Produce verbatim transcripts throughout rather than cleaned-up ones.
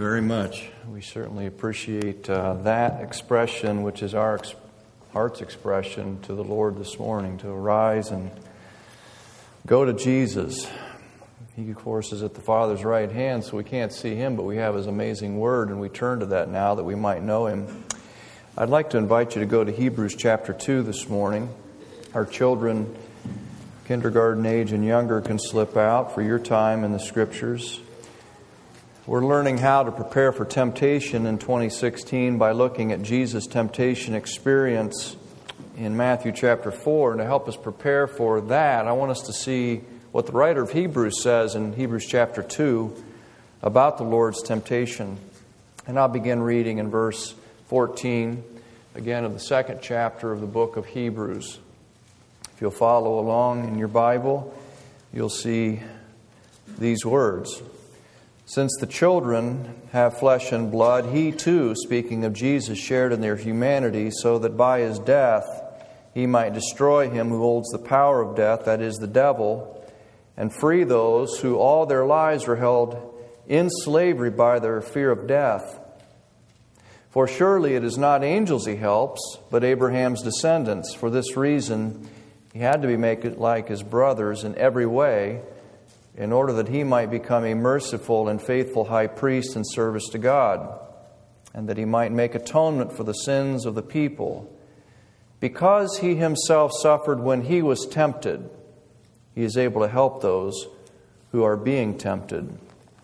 very much. We certainly appreciate uh, that expression, which is our ex- heart's expression to the Lord this morning, to arise and go to Jesus. He, of course, is at the Father's right hand, so we can't see Him, but we have His amazing Word, and we turn to that now that we might know Him. I'd like to invite you to go to Hebrews chapter two this morning. Our children, kindergarten age and younger, can slip out for your time in the Scriptures. We're learning how to prepare for temptation in twenty sixteen by looking at Jesus' temptation experience in Matthew chapter four. And to help us prepare for that, I want us to see what the writer of Hebrews says in Hebrews chapter two about the Lord's temptation. And I'll begin reading in verse fourteen, again of the second chapter of the book of Hebrews. If you'll follow along in your Bible, you'll see these words. Since the children have flesh and blood, He too, speaking of Jesus, shared in their humanity, so that by His death He might destroy him who holds the power of death, that is, the devil, and free those who all their lives were held in slavery by their fear of death. For surely it is not angels He helps, but Abraham's descendants. For this reason He had to be made like His brothers in every way, in order that He might become a merciful and faithful high priest in service to God, and that He might make atonement for the sins of the people. Because He Himself suffered when He was tempted, He is able to help those who are being tempted.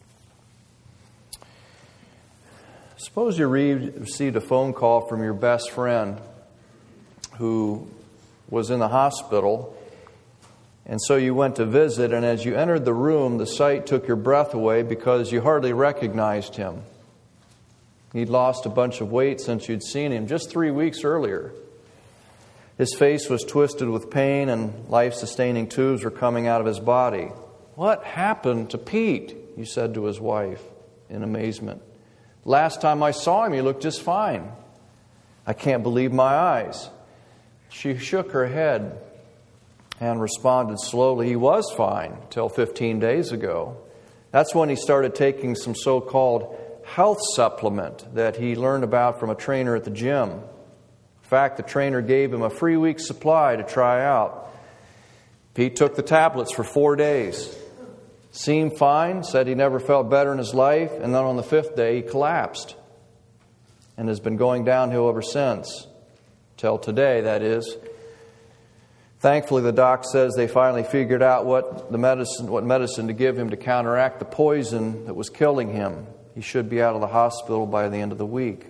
Suppose you received a phone call from your best friend who was in the hospital, and so you went to visit, and as you entered the room, the sight took your breath away because you hardly recognized him. He'd lost a bunch of weight since you'd seen him just three weeks earlier. His face was twisted with pain, and life-sustaining tubes were coming out of his body. "What happened to Pete?" you said to his wife in amazement. "Last time I saw him, he looked just fine." "I can't believe my eyes." She shook her head and responded slowly, "He was fine till fifteen days ago. That's when he started taking some so-called health supplement that he learned about from a trainer at the gym. In fact, the trainer gave him a free week supply to try out. Pete took the tablets for four days. Seemed fine, said he never felt better in his life, and then on the fifth day he collapsed and has been going downhill ever since. Till today, that is. Thankfully, the doc says they finally figured out what the medicine, what medicine to give him to counteract the poison that was killing him. He should be out of the hospital by the end of the week."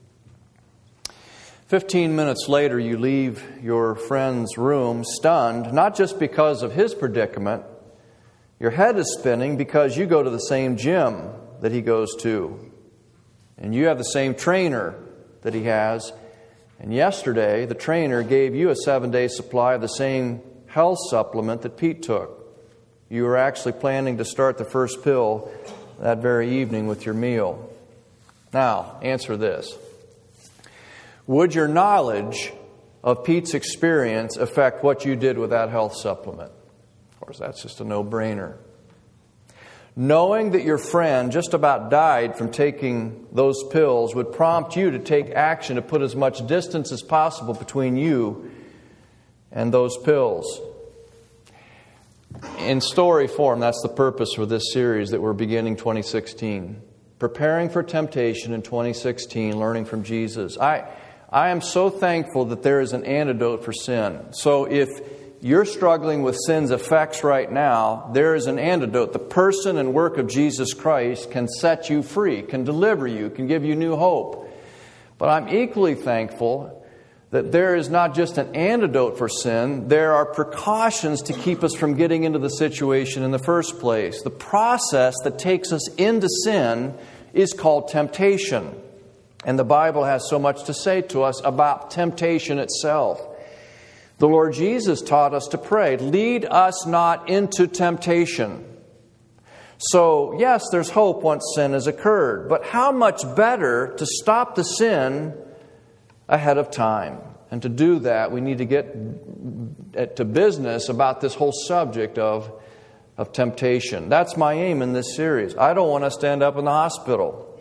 Fifteen minutes later, you leave your friend's room stunned, not just because of his predicament. Your head is spinning because you go to the same gym that he goes to. And you have the same trainer that he has. And yesterday, the trainer gave you a seven-day supply of the same health supplement that Pete took. You were actually planning to start the first pill that very evening with your meal. Now, answer this. Would your knowledge of Pete's experience affect what you did with that health supplement? Of course, that's just a no-brainer. Knowing that your friend just about died from taking those pills would prompt you to take action to put as much distance as possible between you and those pills. In story form, that's the purpose for this series that we're beginning twenty sixteen. Preparing for temptation in twenty sixteen, learning from Jesus. I, I am so thankful that there is an antidote for sin. So if you're struggling with sin's effects right now, there is an antidote. The person and work of Jesus Christ can set you free, can deliver you, can give you new hope. But I'm equally thankful that there is not just an antidote for sin, there are precautions to keep us from getting into the situation in the first place. The process that takes us into sin is called temptation. And the Bible has so much to say to us about temptation itself. The Lord Jesus taught us to pray, "Lead us not into temptation." So, yes, there's hope once sin has occurred. But how much better to stop the sin ahead of time? And to do that, we need to get to business about this whole subject of, of temptation. That's my aim in this series. I don't want us to end up in the hospital.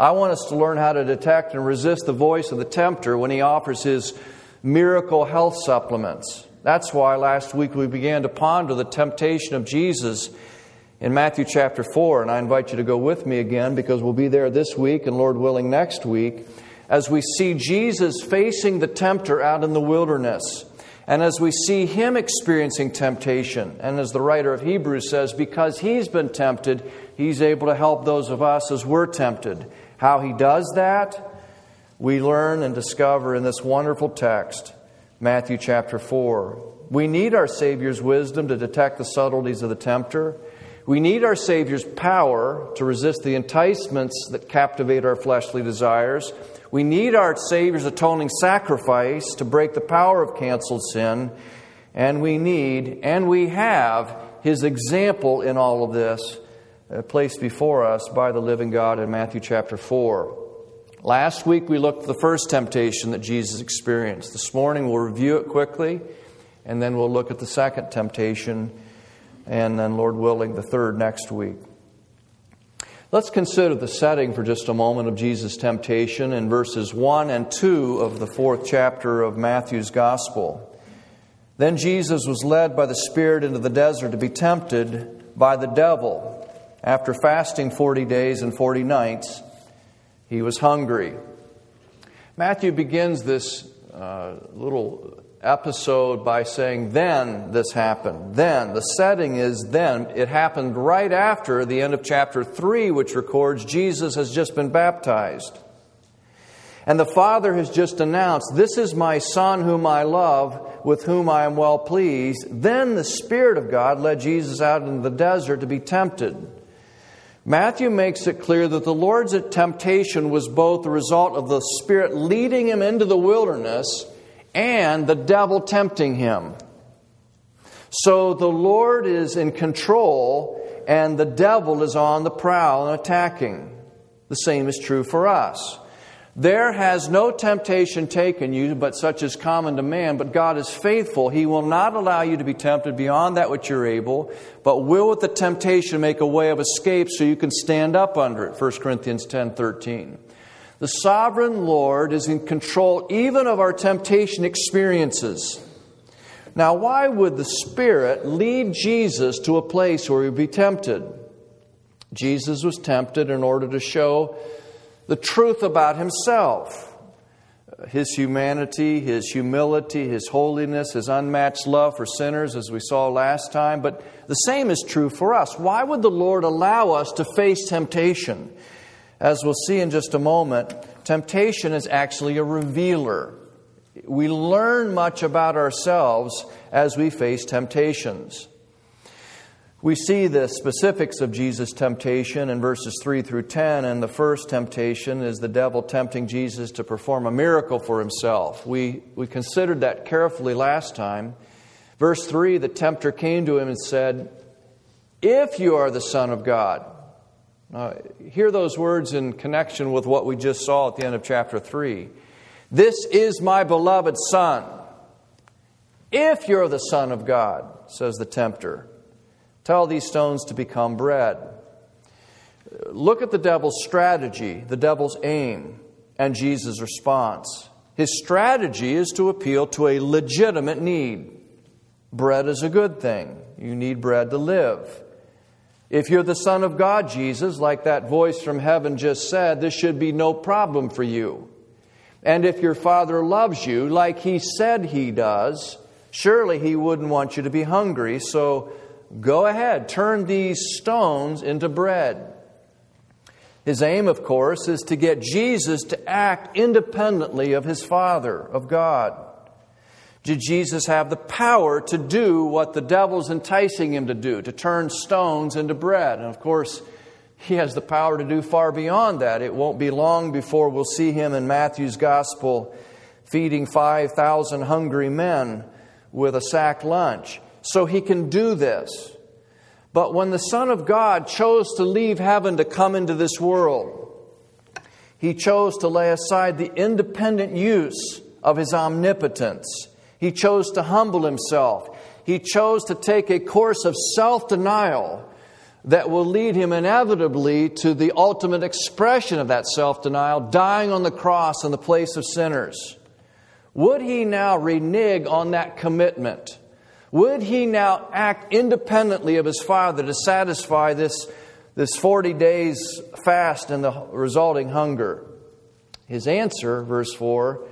I want us to learn how to detect and resist the voice of the tempter when he offers his miracle health supplements. That's why last week we began to ponder the temptation of Jesus in Matthew chapter four. And I invite you to go with me again, because we'll be there this week and Lord willing next week, as we see Jesus facing the tempter out in the wilderness. And as we see him experiencing temptation, and as the writer of Hebrews says, because he's been tempted, he's able to help those of us as we're tempted. How he does that, we learn and discover in this wonderful text, Matthew chapter four. We need our Savior's wisdom to detect the subtleties of the tempter. We need our Savior's power to resist the enticements that captivate our fleshly desires. We need our Savior's atoning sacrifice to break the power of canceled sin. And we need, and we have, His example in all of this uh, placed before us by the living God in Matthew chapter four. Last week we looked at the first temptation that Jesus experienced. This morning we'll review it quickly, and then we'll look at the second temptation, and then, Lord willing, the third next week. Let's consider the setting for just a moment of Jesus' temptation in verses one and two of the fourth chapter of Matthew's Gospel. Then Jesus was led by the Spirit into the desert to be tempted by the devil. After fasting forty days and forty nights, he was hungry. Matthew begins this uh, little episode by saying, then this happened. Then. The setting is then. It happened right after the end of chapter three, which records Jesus has just been baptized. And the Father has just announced, this is my Son whom I love, with whom I am well pleased. Then the Spirit of God led Jesus out into the desert to be tempted. Matthew makes it clear that the Lord's temptation was both the result of the Spirit leading him into the wilderness and the devil tempting him. So the Lord is in control and the devil is on the prowl and attacking. The same is true for us. There has no temptation taken you, but such is common to man. But God is faithful. He will not allow you to be tempted beyond that which you're able, but will with the temptation make a way of escape so you can stand up under it. First Corinthians ten thirteen. The sovereign Lord is in control even of our temptation experiences. Now, why would the Spirit lead Jesus to a place where he would be tempted? Jesus was tempted in order to show the truth about himself. His humanity, his humility, his holiness, his unmatched love for sinners, as we saw last time. But the same is true for us. Why would the Lord allow us to face temptation? As we'll see in just a moment, temptation is actually a revealer. We learn much about ourselves as we face temptations. We see the specifics of Jesus' temptation in verses three through ten, and the first temptation is the devil tempting Jesus to perform a miracle for himself. We, we considered that carefully last time. Verse three, the tempter came to him and said, "If you are the Son of God." Uh, hear those words in connection with what we just saw at the end of chapter three. This is my beloved Son. If you're the Son of God, says the tempter, tell these stones to become bread. Look at the devil's strategy, the devil's aim, and Jesus' response. His strategy is to appeal to a legitimate need. Bread is a good thing. You need bread to live. If you're the Son of God, Jesus, like that voice from heaven just said, this should be no problem for you. And if your Father loves you, like He said He does, surely He wouldn't want you to be hungry. So go ahead, turn these stones into bread. His aim, of course, is to get Jesus to act independently of His Father, of God. Did Jesus have the power to do what the devil's enticing Him to do, to turn stones into bread? And of course, He has the power to do far beyond that. It won't be long before we'll see Him in Matthew's Gospel feeding five thousand hungry men with a sack lunch. So He can do this. But when the Son of God chose to leave heaven to come into this world, He chose to lay aside the independent use of His omnipotence. He chose to humble Himself. He chose to take a course of self-denial, that will lead him inevitably to the ultimate expression of that self-denial, dying on the cross in the place of sinners. Would he now renege on that commitment? Would he now act independently of his Father to satisfy this, this forty days fast and the resulting hunger? His answer, verse four,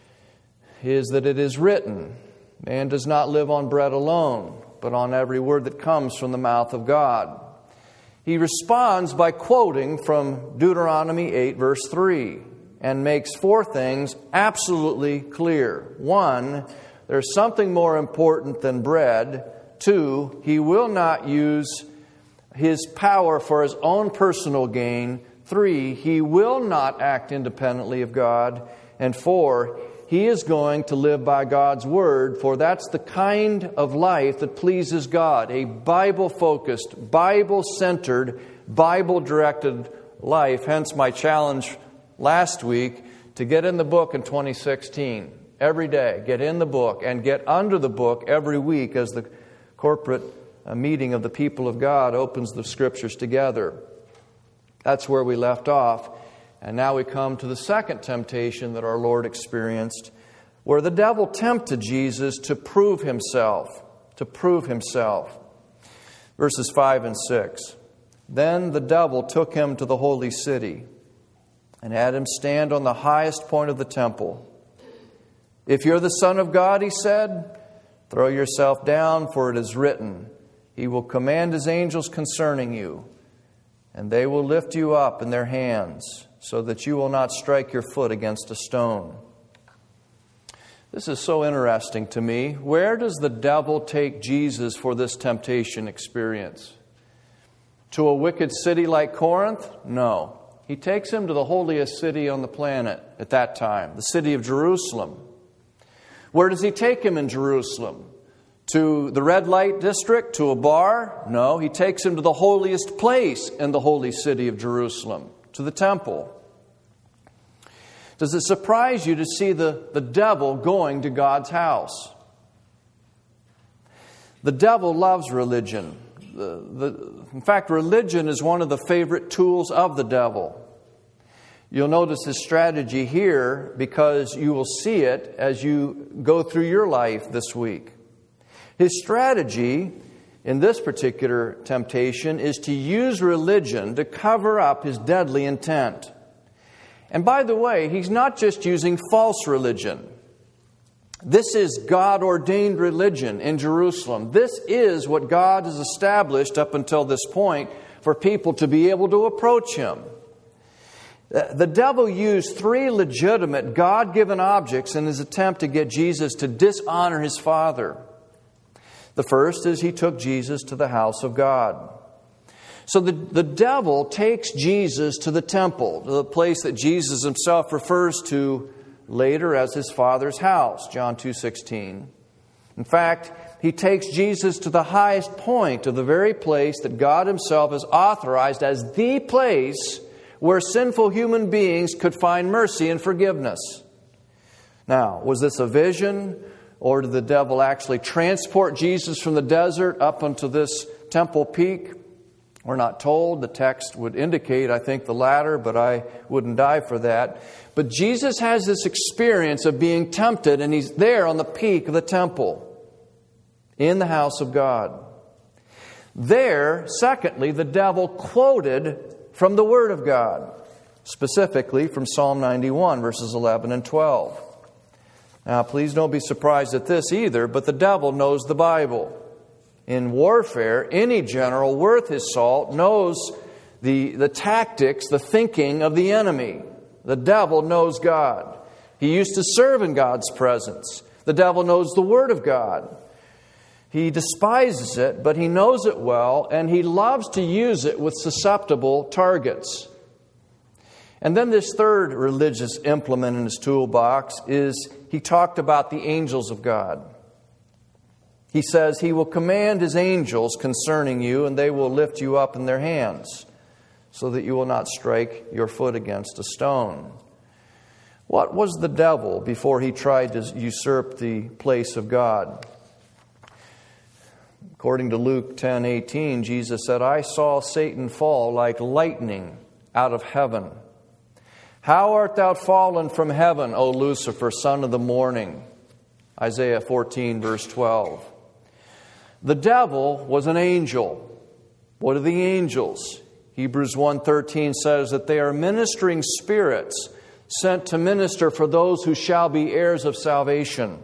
is that it is written, man does not live on bread alone, but on every word that comes from the mouth of God. He responds by quoting from Deuteronomy eight, verse three, and makes four things absolutely clear. One, there's something more important than bread. Two, he will not use his power for his own personal gain. Three, he will not act independently of God. And four, he is going to live by God's Word, for that's the kind of life that pleases God. A Bible-focused, Bible-centered, Bible-directed life. Hence my challenge last week to get in the book in twenty sixteen. Every day, get in the book and get under the book every week as the corporate meeting of the people of God opens the Scriptures together. That's where we left off. And now we come to the second temptation that our Lord experienced, where the devil tempted Jesus to prove himself, to prove himself. Verses five and six. Then the devil took him to the holy city and had him stand on the highest point of the temple. If you're the Son of God, he said, throw yourself down, for it is written, he will command his angels concerning you, and they will lift you up in their hands, so that you will not strike your foot against a stone. This is so interesting to me. Where does the devil take Jesus for this temptation experience? To a wicked city like Corinth? No. He takes him to the holiest city on the planet at that time, the city of Jerusalem. Where does he take him in Jerusalem? To the red light district? To a bar? No, he takes him to the holiest place in the holy city of Jerusalem, to the temple. Does it surprise you to see the, the devil going to God's house? The devil loves religion. The, the, in fact, religion is one of the favorite tools of the devil. You'll notice his strategy here because you will see it as you go through your life this week. His strategy in this particular temptation is to use religion to cover up his deadly intent. And by the way, he's not just using false religion. This is God-ordained religion in Jerusalem. This is what God has established up until this point for people to be able to approach him. The devil used three legitimate God-given objects in his attempt to get Jesus to dishonor his Father. The first is he took Jesus to the house of God. So the, the devil takes Jesus to the temple, to the place that Jesus himself refers to later as his Father's house, John two sixteen. In fact, he takes Jesus to the highest point of the very place that God himself has authorized as the place where sinful human beings could find mercy and forgiveness. Now, was this a vision, or did the devil actually transport Jesus from the desert up onto this temple peak? We're not told. The text would indicate, I think, the latter, but I wouldn't die for that. But Jesus has this experience of being tempted, and he's there on the peak of the temple, in the house of God. There, secondly, the devil quoted from the Word of God, specifically from Psalm ninety-one, verses eleven and twelve. Now, please don't be surprised at this either, but the devil knows the Bible. In warfare, any general worth his salt knows the, the tactics, the thinking of the enemy. The devil knows God. He used to serve in God's presence. The devil knows the Word of God. He despises it, but he knows it well, and he loves to use it with susceptible targets. And then this third religious implement in his toolbox is he talked about the angels of God. He says he will command his angels concerning you, and they will lift you up in their hands, so that you will not strike your foot against a stone. What was the devil before he tried to usurp the place of God? According to Luke ten eighteen, Jesus said, I saw Satan fall like lightning out of heaven. How art thou fallen from heaven, O Lucifer, son of the morning? Isaiah fourteen, verse twelve. The devil was an angel. What are the angels? Hebrews one thirteen says that they are ministering spirits sent to minister for those who shall be heirs of salvation.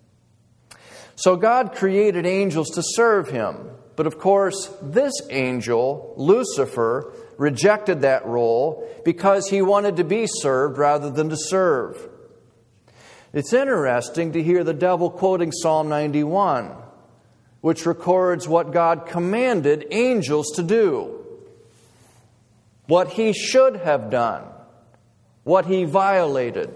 So God created angels to serve Him. But of course, this angel, Lucifer, rejected that role because he wanted to be served rather than to serve. It's interesting to hear the devil quoting Psalm ninety-one, which records what God commanded angels to do, what He should have done, what He violated.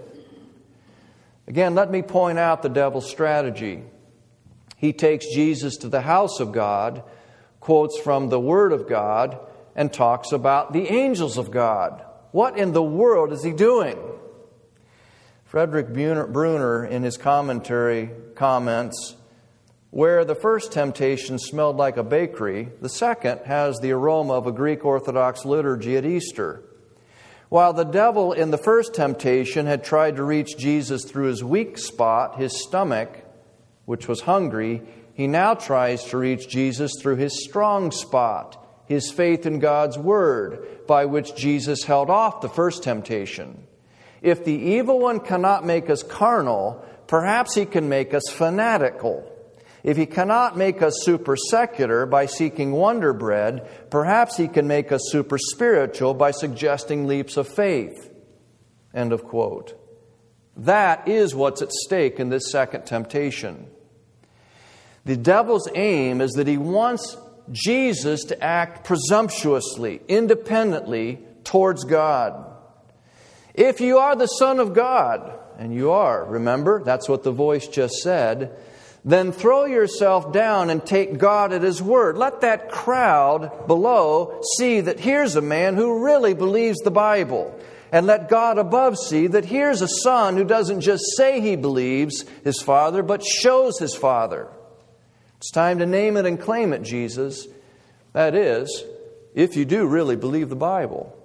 Again, let me point out the devil's strategy. He takes Jesus to the house of God, quotes from the Word of God, and talks about the angels of God. What in the world is he doing? Frederick Bruner, in his commentary, comments, where the first temptation smelled like a bakery, the second has the aroma of a Greek Orthodox liturgy at Easter. While the devil in the first temptation had tried to reach Jesus through his weak spot, his stomach, which was hungry, he now tries to reach Jesus through his strong spot, his faith in God's Word, by which Jesus held off the first temptation. If the evil one cannot make us carnal, perhaps he can make us fanatical. If he cannot make us super secular by seeking wonder bread, perhaps he can make us super spiritual by suggesting leaps of faith. End of quote. That is what's at stake in this second temptation. The devil's aim is that he wants Jesus to act presumptuously, independently towards God. If you are the Son of God, and you are, remember, that's what the voice just said, then throw yourself down and take God at His word. Let that crowd below see that here's a man who really believes the Bible. And let God above see that here's a son who doesn't just say he believes his Father, but shows his Father. It's time to name it and claim it, Jesus. That is, if you do really believe the Bible.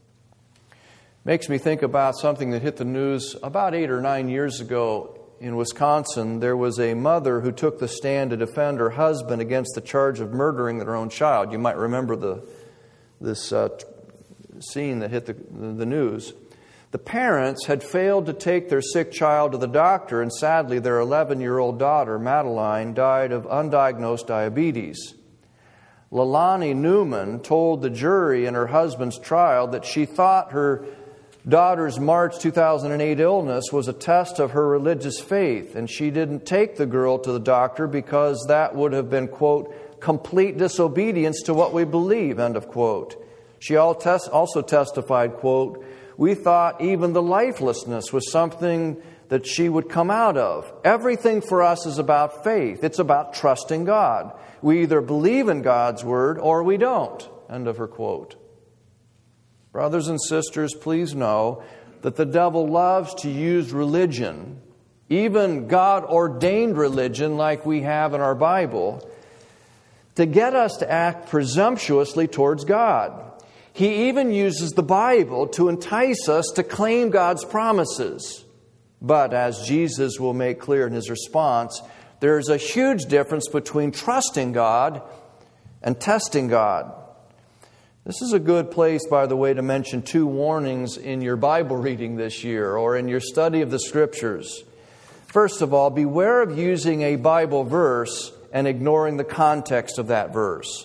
Makes me think about something that hit the news about eight or nine years ago in Wisconsin. There was a mother who took the stand to defend her husband against the charge of murdering their own child. You might remember the this uh, scene that hit the, the news. The parents had failed to take their sick child to the doctor, and sadly their eleven-year-old daughter, Madeline, died of undiagnosed diabetes. Lalani Newman told the jury in her husband's trial that she thought her daughter's March two thousand eight illness was a test of her religious faith, and she didn't take the girl to the doctor because that would have been, quote, complete disobedience to what we believe, end of quote. She also testified, quote, we thought even the lifelessness was something that she would come out of. Everything for us is about faith. It's about trusting God. We either believe in God's Word or we don't. End of her quote. Brothers and sisters, please know that the devil loves to use religion, even God-ordained religion like we have in our Bible, to get us to act presumptuously towards God. He even uses the Bible to entice us to claim God's promises. But as Jesus will make clear in His response, there is a huge difference between trusting God and testing God. This is a good place, by the way, to mention two warnings in your Bible reading this year or in your study of the Scriptures. First of all, beware of using a Bible verse and ignoring the context of that verse.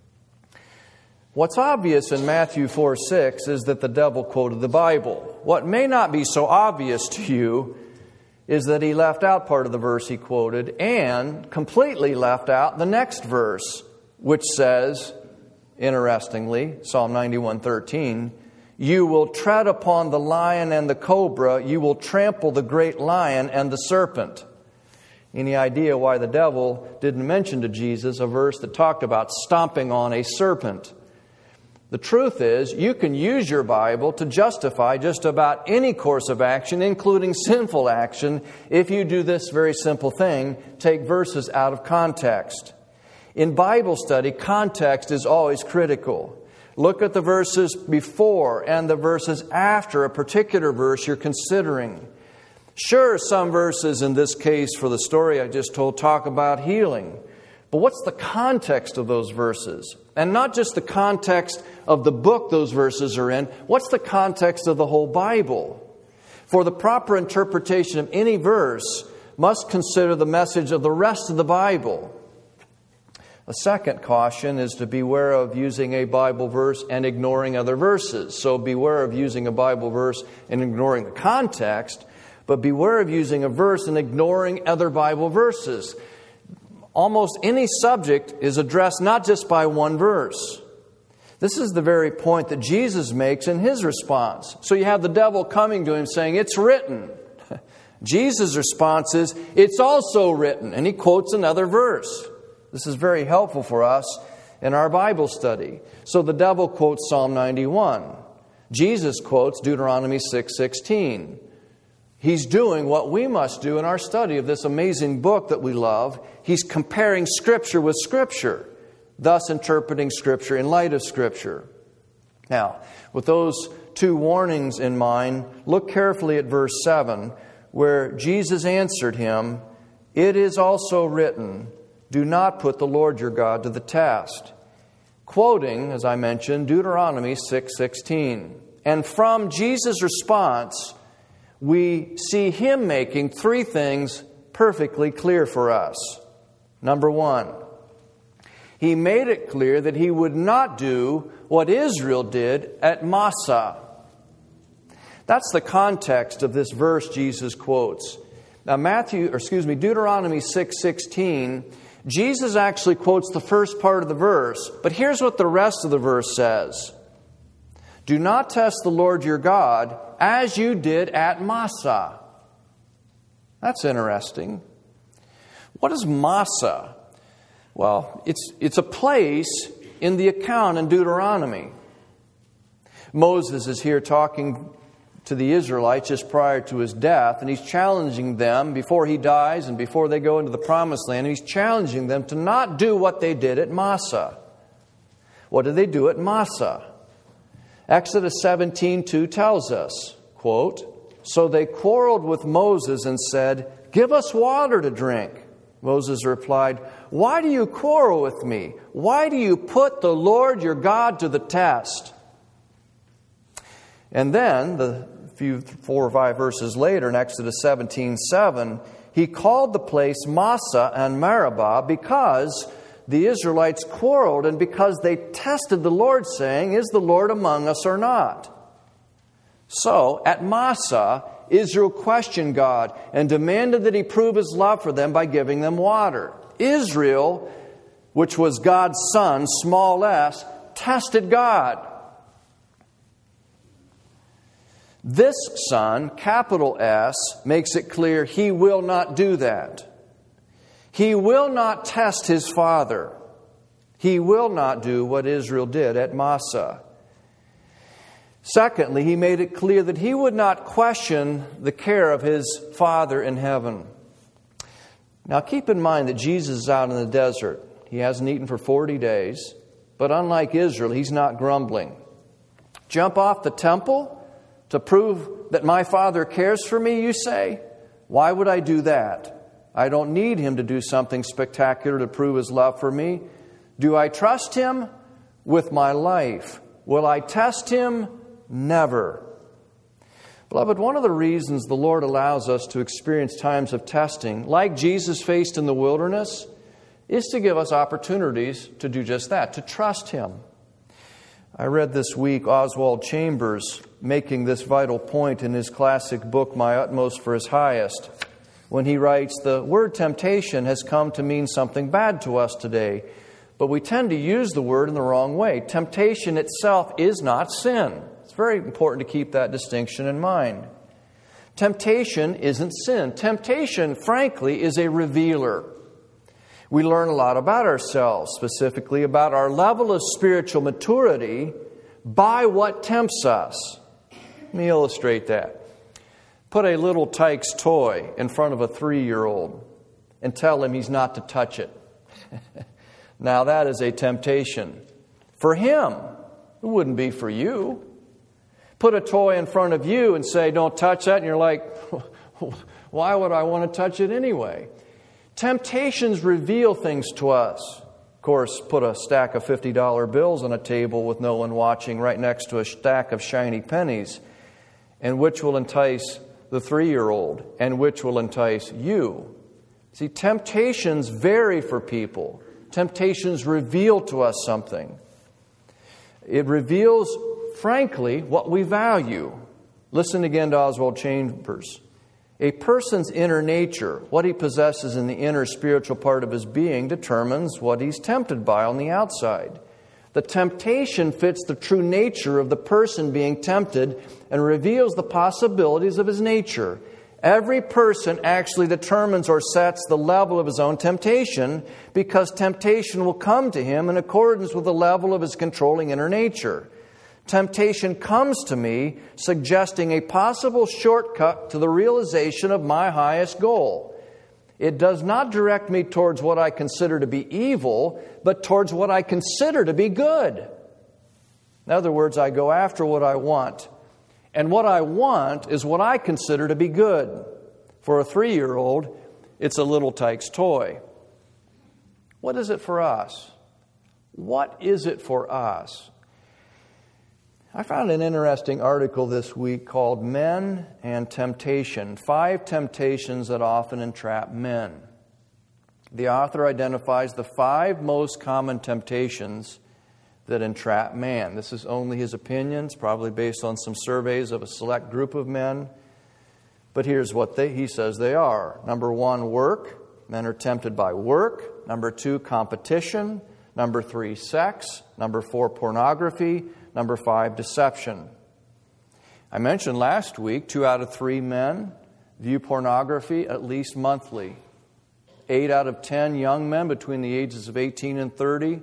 What's obvious in Matthew four six is that the devil quoted the Bible. What may not be so obvious to you is that he left out part of the verse he quoted and completely left out the next verse, which says, interestingly, Psalm ninety-one thirteen, you will tread upon the lion and the cobra, you will trample the great lion and the serpent. Any idea why the devil didn't mention to Jesus a verse that talked about stomping on a serpent? The truth is, you can use your Bible to justify just about any course of action, including sinful action, if you do this very simple thing, take verses out of context. In Bible study, context is always critical. Look at the verses before and the verses after a particular verse you're considering. Sure, some verses in this case for the story I just told talk about healing. But what's the context of those verses? And not just the context of the book those verses are in. What's the context of the whole Bible? For the proper interpretation of any verse must consider the message of the rest of the Bible. The second caution is to beware of using a Bible verse and ignoring other verses. So beware of using a Bible verse and ignoring the context, but beware of using a verse and ignoring other Bible verses. Almost any subject is addressed not just by one verse. This is the very point that Jesus makes in His response. So you have the devil coming to Him saying, "It's written." Jesus' response is, "It's also written." And He quotes another verse. This is very helpful for us in our Bible study. So the devil quotes Psalm ninety-one. Jesus quotes Deuteronomy six sixteen. He's doing what we must do in our study of this amazing book that we love. He's comparing Scripture with Scripture, thus interpreting Scripture in light of Scripture. Now, with those two warnings in mind, look carefully at verse seven, where Jesus answered him, "It is also written, do not put the Lord your God to the test." Quoting, as I mentioned, Deuteronomy six sixteen. And from Jesus' response, we see Him making three things perfectly clear for us. Number one, He made it clear that He would not do what Israel did at Massah. That's the context of this verse Jesus quotes. Now Matthew, or excuse me, Deuteronomy six sixteen, Jesus actually quotes the first part of the verse, but here's what the rest of the verse says. "Do not test the Lord your God as you did at Massah." That's interesting. What is Massah? Well, it's, it's a place in the account in Deuteronomy. Moses is here talking to the Israelites just prior to his death, and he's challenging them before he dies and before they go into the Promised Land, and he's challenging them to not do what they did at Massah. What did they do at Massah? Exodus seventeen two tells us, quote, "So they quarreled with Moses and said, 'Give us water to drink.' Moses replied, 'Why do you quarrel with me? Why do you put the Lord your God to the test?'" And then, the few four or five verses later, in Exodus seventeen seven, he called the place Massah and Meribah because the Israelites quarreled and because they tested the Lord, saying, "Is the Lord among us or not?" So, at Massah, Israel questioned God and demanded that He prove His love for them by giving them water. Israel, which was God's son, small s, tested God. This son, capital S, makes it clear He will not do that. He will not test His Father. He will not do what Israel did at Massah. Secondly, He made it clear that He would not question the care of His Father in heaven. Now keep in mind that Jesus is out in the desert. He hasn't eaten for forty days. But unlike Israel, He's not grumbling. Jump off the temple to prove that my Father cares for me, you say? Why would I do that? I don't need Him to do something spectacular to prove His love for me. Do I trust Him? With my life. Will I test Him? Never. Beloved, one of the reasons the Lord allows us to experience times of testing, like Jesus faced in the wilderness, is to give us opportunities to do just that, to trust Him. I read this week Oswald Chambers making this vital point in his classic book, My Utmost for His Highest, when he writes, "The word temptation has come to mean something bad to us today, but we tend to use the word in the wrong way. Temptation itself is not sin." It's very important to keep that distinction in mind. Temptation isn't sin. Temptation, frankly, is a revealer. We learn a lot about ourselves, specifically about our level of spiritual maturity, by what tempts us. Let me illustrate that. Put a little Tykes toy in front of a three-year-old and tell him he's not to touch it. Now that is a temptation. For him, it wouldn't be for you. Put a toy in front of you and say, don't touch that, and you're like, why would I want to touch it anyway? Temptations reveal things to us. Of course, put a stack of fifty dollar bills on a table with no one watching right next to a stack of shiny pennies, and which will entice the three-year-old, and which will entice you. See, temptations vary for people. Temptations reveal to us something. It reveals, frankly, what we value. Listen again to Oswald Chambers. A person's inner nature, what he possesses in the inner spiritual part of his being, determines what he's tempted by on the outside. The temptation fits the true nature of the person being tempted and reveals the possibilities of his nature. Every person actually determines or sets the level of his own temptation, because temptation will come to him in accordance with the level of his controlling inner nature. Temptation comes to me suggesting a possible shortcut to the realization of my highest goal. It does not direct me towards what I consider to be evil, but towards what I consider to be good. In other words, I go after what I want. And what I want is what I consider to be good. For a three-year-old, it's a Little Tikes toy. What is it for us? What is it for us? I found an interesting article this week called Men and Temptation, Five Temptations That Often Entrap Men. The author identifies the five most common temptations that entrap man. This is only his opinions, probably based on some surveys of a select group of men. But here's what they, he says they are. Number one, work. Men are tempted by work. Number two, competition. Number three, sex. Number four, pornography. Number five, deception. I mentioned last week, two out of three men view pornography at least monthly. Eight out of ten young men between the ages of eighteen and thirty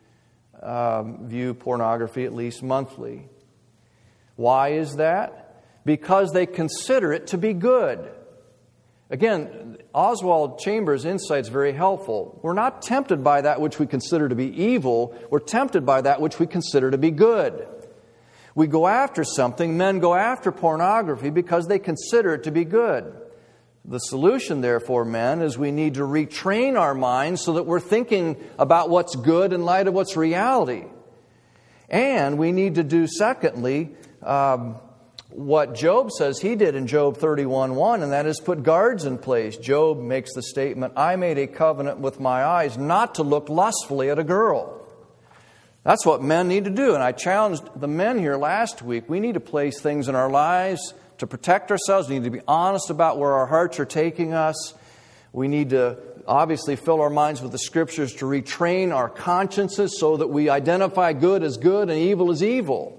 um, view pornography at least monthly. Why is that? Because they consider it to be good. Again, Oswald Chambers' insight is very helpful. We're not tempted by that which we consider to be evil. We're tempted by that which we consider to be good. We go after something. Men go after pornography because they consider it to be good. The solution, therefore, men, is we need to retrain our minds so that we're thinking about what's good in light of what's reality. And we need to do, secondly, um, what Job says he did in Job thirty-one one, and that is put guards in place. Job makes the statement, I made a covenant with my eyes not to look lustfully at a girl. That's what men need to do. And I challenged the men here last week. We need to place things in our lives to protect ourselves. We need to be honest about where our hearts are taking us. We need to obviously fill our minds with the Scriptures to retrain our consciences so that we identify good as good and evil as evil.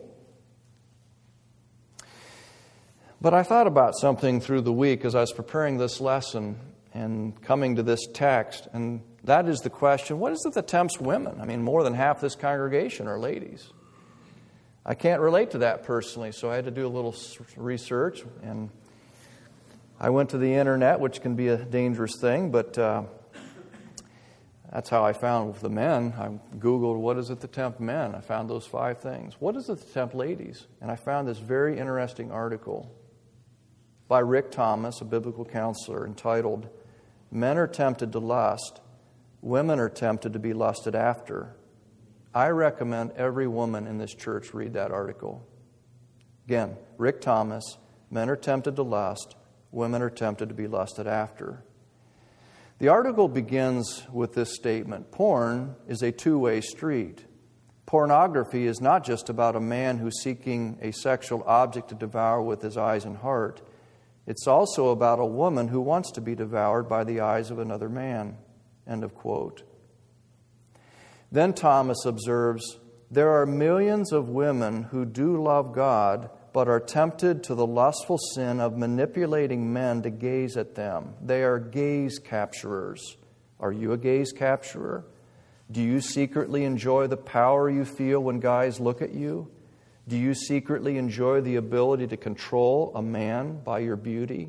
But I thought about something through the week as I was preparing this lesson and coming to this text, and that is the question, what is it that tempts women? I mean, more than half this congregation are ladies. I can't relate to that personally, so I had to do a little research, and I went to the internet, which can be a dangerous thing, but uh, that's how I found with the men. I Googled, what is it that tempt men? I found those five things. What is it that tempt ladies? And I found this very interesting article by Rick Thomas, a biblical counselor, entitled, Men Are Tempted to Lust, Women Are Tempted to Be Lusted After. I recommend every woman in this church read that article. Again, Rick Thomas, Men Are Tempted to Lust, Women Are Tempted to Be Lusted After. The article begins with this statement, porn is a two-way street. Pornography is not just about a man who's seeking a sexual object to devour with his eyes and heart. It's also about a woman who wants to be devoured by the eyes of another man. End of quote. Then Thomas observes, there are millions of women who do love God, but are tempted to the lustful sin of manipulating men to gaze at them. They are gaze capturers. Are you a gaze capturer? Do you secretly enjoy the power you feel when guys look at you? Do you secretly enjoy the ability to control a man by your beauty?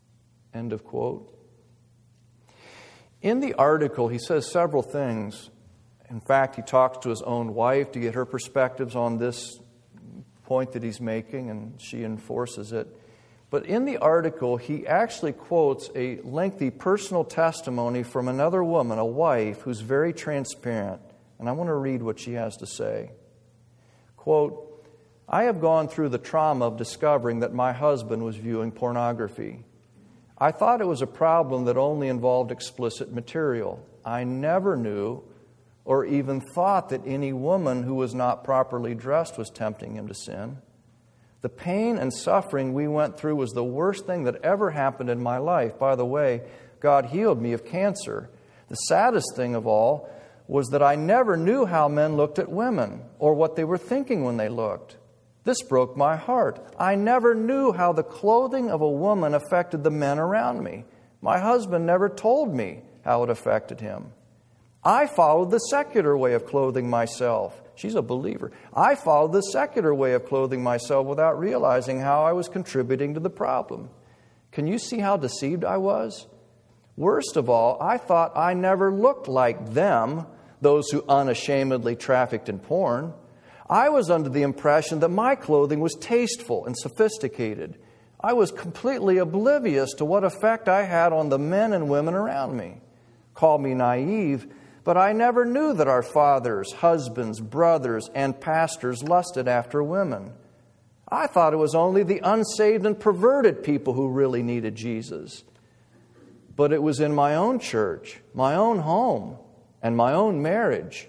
End of quote. In the article, he says several things In fact, he talks to his own wife to get her perspectives on this point that he's making, and she enforces it. But in the article, he actually quotes a lengthy personal testimony from another woman, a wife, who's very transparent. And I want to read what she has to say. Quote, "I have gone through the trauma of discovering that my husband was viewing pornography. I thought it was a problem that only involved explicit material. I never knew or even thought that any woman who was not properly dressed was tempting him to sin. The pain and suffering we went through was the worst thing that ever happened in my life. By the way, God healed me of cancer. The saddest thing of all was that I never knew how men looked at women or what they were thinking when they looked. This broke my heart. I never knew how the clothing of a woman affected the men around me. My husband never told me how it affected him. I followed the secular way of clothing myself." She's a believer. "I followed the secular way of clothing myself without realizing how I was contributing to the problem. Can you see how deceived I was? Worst of all, I thought I never looked like them, those who unashamedly trafficked in porn. I was under the impression that my clothing was tasteful and sophisticated. I was completely oblivious to what effect I had on the men and women around me. Call me naive, but I never knew that our fathers, husbands, brothers, and pastors lusted after women. I thought it was only the unsaved and perverted people who really needed Jesus. But it was in my own church, my own home, and my own marriage.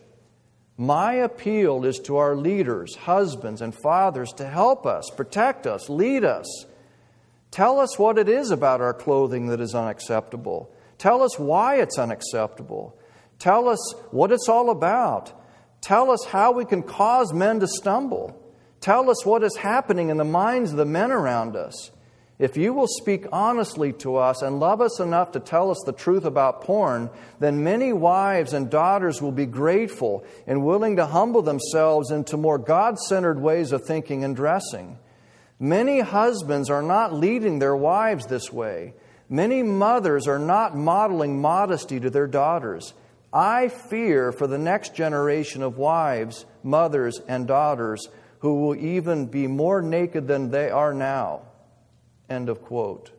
My appeal is to our leaders, husbands, and fathers to help us, protect us, lead us. Tell us what it is about our clothing that is unacceptable. Tell us why it's unacceptable. Tell us what it's all about. Tell us how we can cause men to stumble. Tell us what is happening in the minds of the men around us. If you will speak honestly to us and love us enough to tell us the truth about porn, then many wives and daughters will be grateful and willing to humble themselves into more God-centered ways of thinking and dressing. Many husbands are not leading their wives this way. Many mothers are not modeling modesty to their daughters. I fear for the next generation of wives, mothers, and daughters who will even be more naked than they are now." End of quote.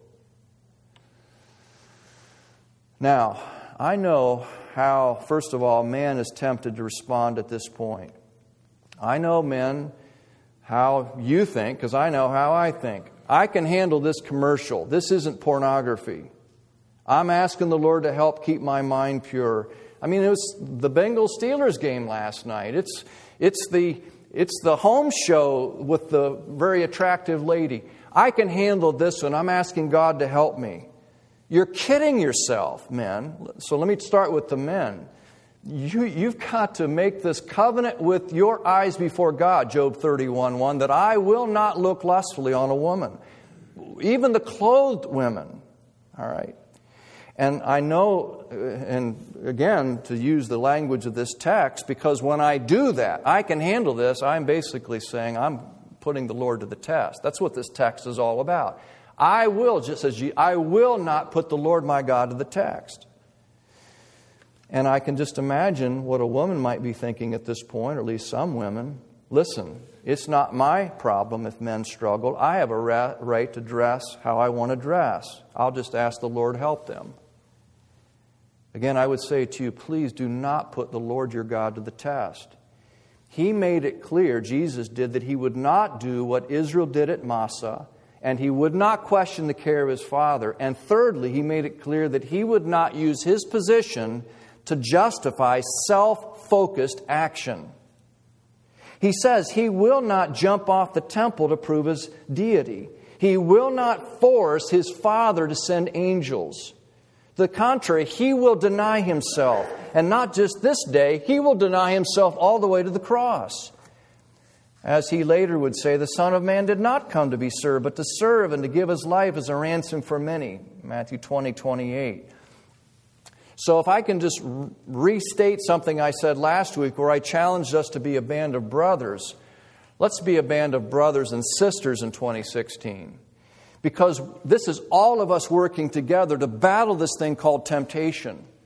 Now, I know how, first of all, man is tempted to respond at this point. I know, men, how you think, because I know how I think. I can handle this commercial. This isn't pornography. I'm asking the Lord to help keep my mind pure. I mean, it was the Bengals-Steelers game last night. It's it's the it's the home show with the very attractive lady. I can handle this one. I'm asking God to help me. You're kidding yourself, men. So let me start with the men. You, you've got to make this covenant with your eyes before God, Job thirty-one one, that I will not look lustfully on a woman, even the clothed women. All right. And I know, and again, to use the language of this text, because when I do that, I can handle this, I'm basically saying I'm putting the Lord to the test. That's what this text is all about. I will, just as you, I will not put the Lord my God to the test. And I can just imagine what a woman might be thinking at this point, or at least some women. Listen, it's not my problem if men struggle. I have a ra- right to dress how I want to dress. I'll just ask the Lord help them. Again, I would say to you, please do not put the Lord your God to the test. He made it clear, Jesus did, that He would not do what Israel did at Massah, and He would not question the care of His Father. And thirdly, He made it clear that He would not use His position to justify self-focused action. He says He will not jump off the temple to prove His deity. He will not force His Father to send angels. To the contrary, He will deny Himself. And not just this day, He will deny Himself all the way to the cross. As He later would say, the Son of Man did not come to be served, but to serve and to give His life as a ransom for many. Matthew twenty twenty-eight. So if I can just restate something I said last week where I challenged us to be a band of brothers, let's be a band of brothers and sisters in twenty sixteen. Because this is all of us working together to battle this thing called temptation.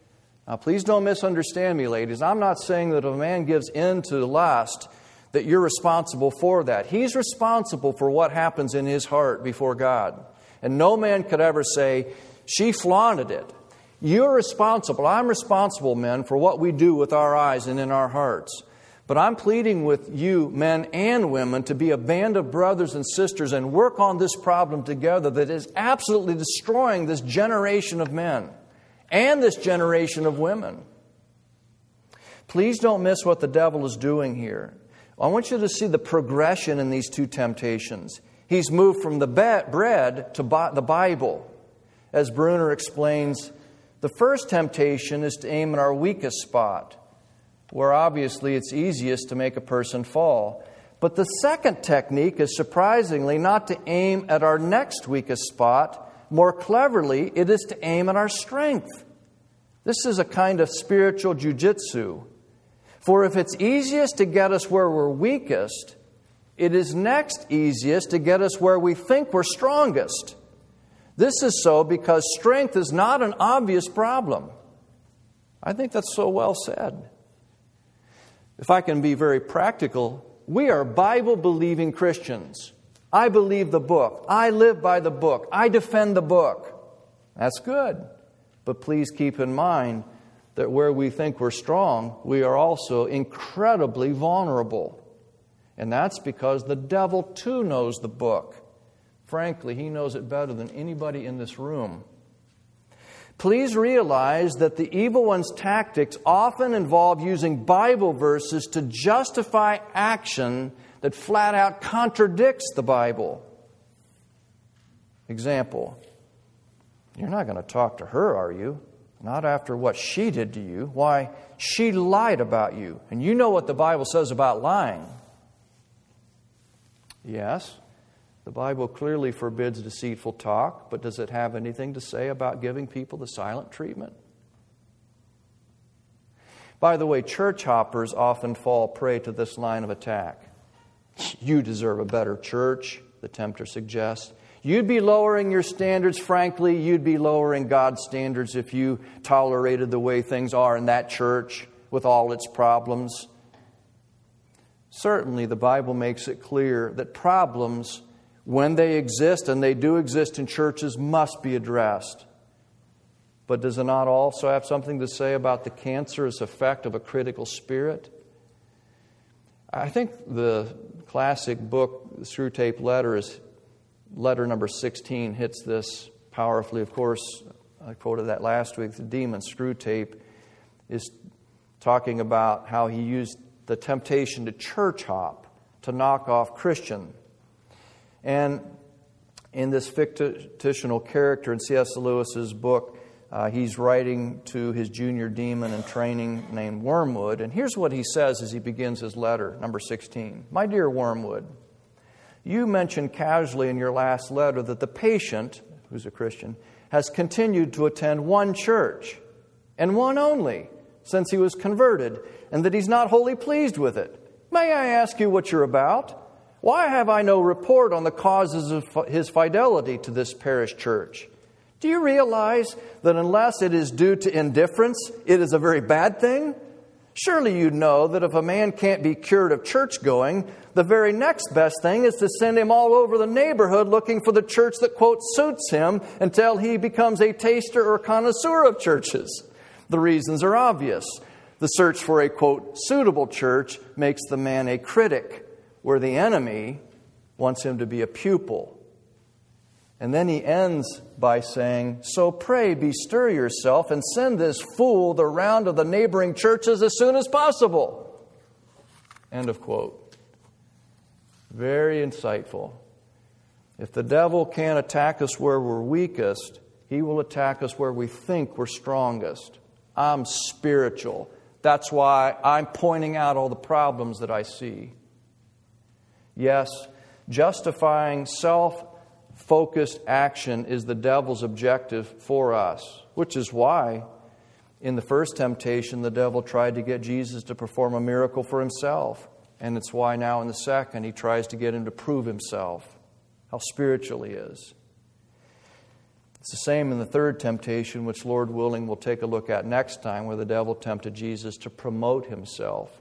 Now, please don't misunderstand me, ladies. I'm not saying that if a man gives in to lust, that you're responsible for that. He's responsible for what happens in his heart before God. And no man could ever say, she flaunted it. You're responsible. I'm responsible, men, for what we do with our eyes and in our hearts. But I'm pleading with you, men and women, to be a band of brothers and sisters and work on this problem together that is absolutely destroying this generation of men and this generation of women. Please don't miss what the devil is doing here. I want you to see the progression in these two temptations. He's moved from the bread to the Bible. As Bruner explains, the first temptation is to aim at our weakest spot, where obviously it's easiest to make a person fall. But the second technique is surprisingly not to aim at our next weakest spot. More cleverly, it is to aim at our strength. This is a kind of spiritual jujitsu. For if it's easiest to get us where we're weakest, it is next easiest to get us where we think we're strongest. This is so because strength is not an obvious problem. I think that's so well said. If I can be very practical, we are Bible-believing Christians. I believe the book. I live by the book. I defend the book. That's good. But please keep in mind that where we think we're strong, we are also incredibly vulnerable. And that's because the devil too knows the book. Frankly, he knows it better than anybody in this room. Please realize that the evil one's tactics often involve using Bible verses to justify action that flat out contradicts the Bible. Example, you're not going to talk to her, are you? Not after what she did to you. Why, she lied about you. And you know what the Bible says about lying. Yes, the Bible clearly forbids deceitful talk, but does it have anything to say about giving people the silent treatment? By the way, church hoppers often fall prey to this line of attack. You deserve a better church, the tempter suggests. You'd be lowering your standards, frankly, you'd be lowering God's standards if you tolerated the way things are in that church with all its problems. Certainly, the Bible makes it clear that problems, when they exist, and they do exist in churches, must be addressed. But does it not also have something to say about the cancerous effect of a critical spirit? I think the classic book, the Screwtape Letter, is letter number sixteen, hits this powerfully. Of course, I quoted that last week. The demon Screwtape is talking about how he used the temptation to church hop, to knock off Christian. And in this fictional character in C S Lewis's book, uh, he's writing to his junior demon in training named Wormwood. And here's what he says as he begins his letter, number sixteen. My dear Wormwood, you mentioned casually in your last letter that the patient, who's a Christian, has continued to attend one church, and one only, since he was converted, and that he's not wholly pleased with it. May I ask you what you're about? Why have I no report on the causes of his fidelity to this parish church? Do you realize that unless it is due to indifference, it is a very bad thing? Surely you know that if a man can't be cured of church going, the very next best thing is to send him all over the neighborhood looking for the church that, quote, suits him until he becomes a taster or connoisseur of churches. The reasons are obvious. The search for a, quote, suitable church makes the man a critic, where the enemy wants him to be a pupil. And then he ends by saying, so pray bestir yourself and send this fool the round of the neighboring churches as soon as possible. End of quote. Very insightful. If the devil can't attack us where we're weakest, he will attack us where we think we're strongest. I'm spiritual. That's why I'm pointing out all the problems that I see. Yes, justifying self-focused action is the devil's objective for us, which is why in the first temptation the devil tried to get Jesus to perform a miracle for himself. And it's why now in the second he tries to get him to prove himself, how spiritual he is. It's the same in the third temptation, which, Lord willing, we'll take a look at next time, where the devil tempted Jesus to promote himself.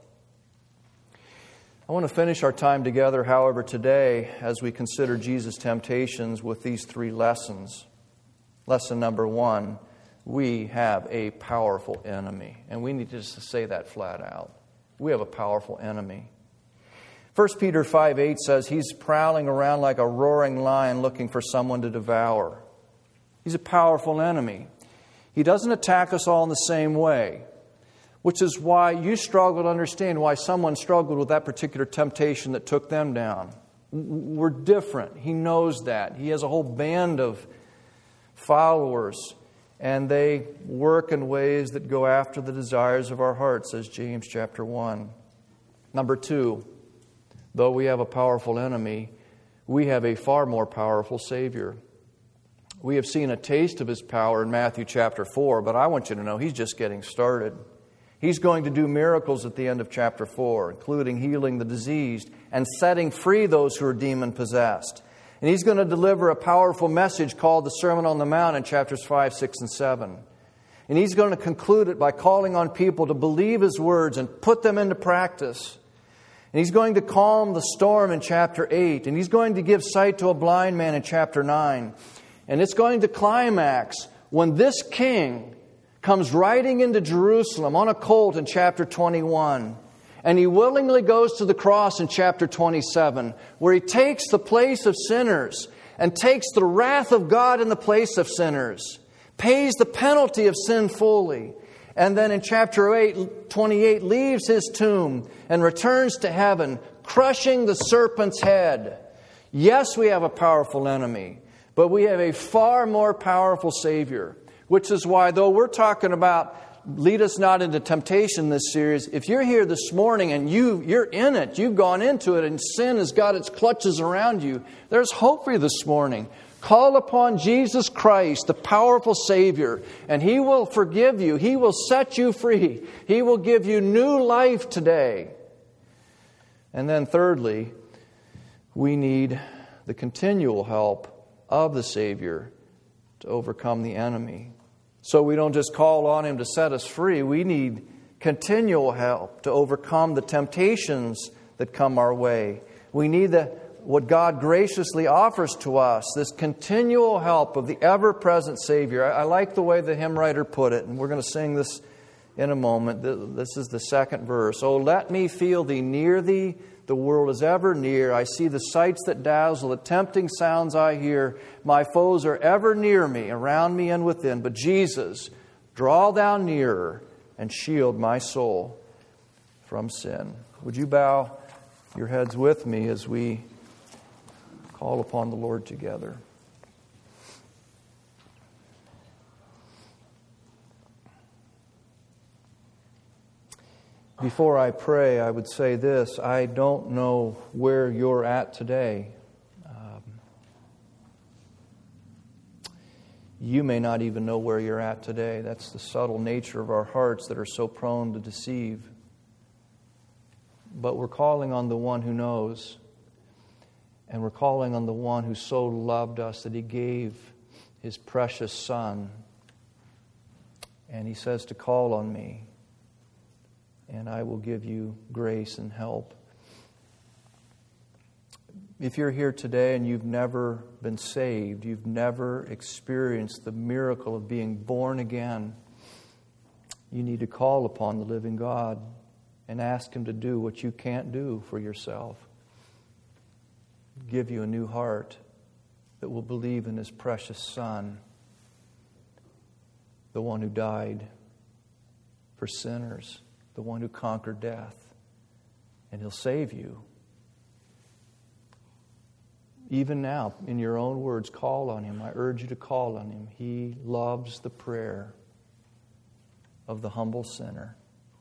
I want to finish our time together, however, today as we consider Jesus' temptations with these three lessons. Lesson number one, we have a powerful enemy. And we need to just say that flat out. We have a powerful enemy. First Peter five eight says he's prowling around like a roaring lion looking for someone to devour. He's a powerful enemy. He doesn't attack us all in the same way, which is why you struggle to understand why someone struggled with that particular temptation that took them down. We're different. He knows that. He has a whole band of followers, and they work in ways that go after the desires of our hearts, says James chapter one. Number two, though we have a powerful enemy, we have a far more powerful Savior. We have seen a taste of His power in Matthew chapter four, but I want you to know He's just getting started. He's going to do miracles at the end of chapter four, including healing the diseased and setting free those who are demon-possessed. And He's going to deliver a powerful message called the Sermon on the Mount in chapters five, six, and seven. And He's going to conclude it by calling on people to believe His words and put them into practice. And He's going to calm the storm in chapter eight. And He's going to give sight to a blind man in chapter nine. And it's going to climax when this king comes riding into Jerusalem on a colt in chapter twenty-one. And He willingly goes to the cross in chapter twenty-seven, where He takes the place of sinners and takes the wrath of God in the place of sinners, pays the penalty of sin fully. And then in chapter eight, twenty-eight, leaves His tomb and returns to heaven, crushing the serpent's head. Yes, we have a powerful enemy, but we have a far more powerful Savior. Which is why, though we're talking about lead us not into temptation this series, if you're here this morning and you, you're in it, you've gone into it, and sin has got its clutches around you, there's hope for you this morning. Call upon Jesus Christ, the powerful Savior, and He will forgive you. He will set you free. He will give you new life today. And then thirdly, we need the continual help of the Savior to overcome the enemy. So we don't just call on Him to set us free. We need continual help to overcome the temptations that come our way. We need the, what God graciously offers to us, this continual help of the ever-present Savior. I, I like the way the hymn writer put it, and we're going to sing this in a moment. This is the second verse. Oh, let me feel Thee near Thee. The world is ever near. I see the sights that dazzle, the tempting sounds I hear. My foes are ever near me, around me and within. But Jesus, draw Thou nearer and shield my soul from sin. Would you bow your heads with me as we call upon the Lord together? Before I pray, I would say this. I don't know where you're at today. Um, you may not even know where you're at today. That's the subtle nature of our hearts that are so prone to deceive. But we're calling on the one who knows. And we're calling on the one who so loved us that He gave His precious Son. And He says to call on me, and I will give you grace and help. If you're here today and you've never been saved, you've never experienced the miracle of being born again, you need to call upon the living God and ask Him to do what you can't do for yourself. Give you a new heart that will believe in His precious Son, the one who died for sinners, the one who conquered death, and He'll save you. Even now, in your own words, call on Him. I urge you to call on Him. He loves the prayer of the humble sinner.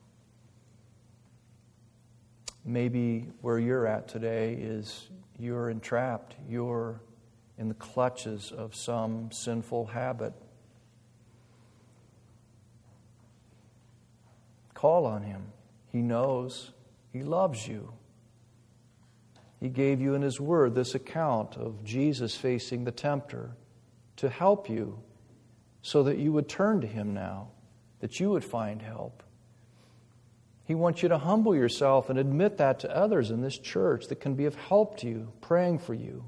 Maybe where you're at today is you're entrapped. You're in the clutches of some sinful habit. Call on Him. He knows. He loves you. He gave you in His Word this account of Jesus facing the tempter to help you so that you would turn to Him now, that you would find help. He wants you to humble yourself and admit that to others in this church that can be of help to you, praying for you.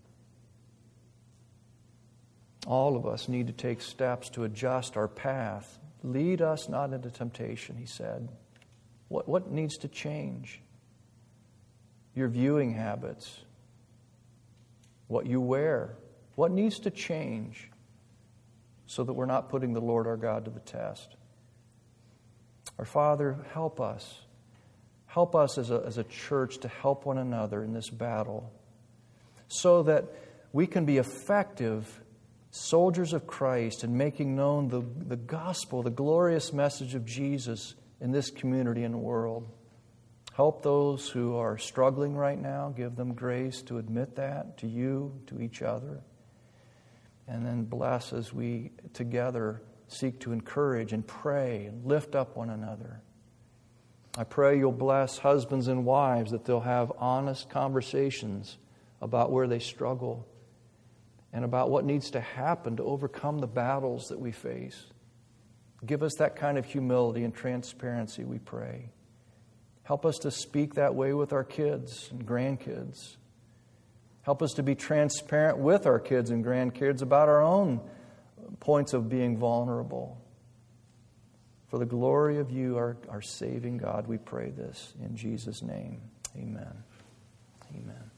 All of us need to take steps to adjust our path. Lead us not into temptation, He said. What, what needs to change? Your viewing habits. What you wear. What needs to change so that we're not putting the Lord our God to the test? Our Father, help us. Help us as a, as a church to help one another in this battle so that we can be effective soldiers of Christ in making known the, the gospel, the glorious message of Jesus in this community and world. Help those who are struggling right now. Give them grace to admit that to you, to each other. And then bless as we together seek to encourage and pray and lift up one another. I pray you'll bless husbands and wives, that they'll have honest conversations about where they struggle and about what needs to happen to overcome the battles that we face. Give us that kind of humility and transparency, we pray. Help us to speak that way with our kids and grandkids. Help us to be transparent with our kids and grandkids about our own points of being vulnerable. For the glory of you, our, our saving God, we pray this in Jesus' name. Amen. Amen.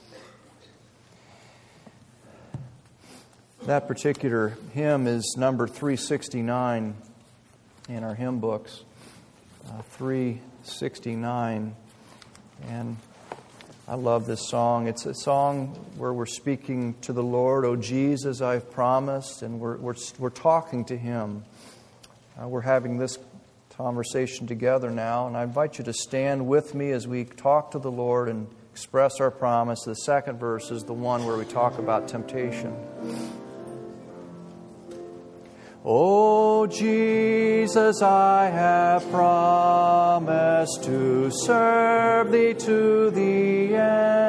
That particular hymn is number three sixty-nine in our hymn books. Uh, three sixty-nine. And I love this song. It's a song where we're speaking to the Lord. Oh, Jesus, I've promised. And we're, we're, we're talking to Him. Uh, we're having this conversation together now. And I invite you to stand with me as we talk to the Lord and express our promise. The second verse is the one where we talk about temptation. O Jesus, I have promised to serve Thee to the end.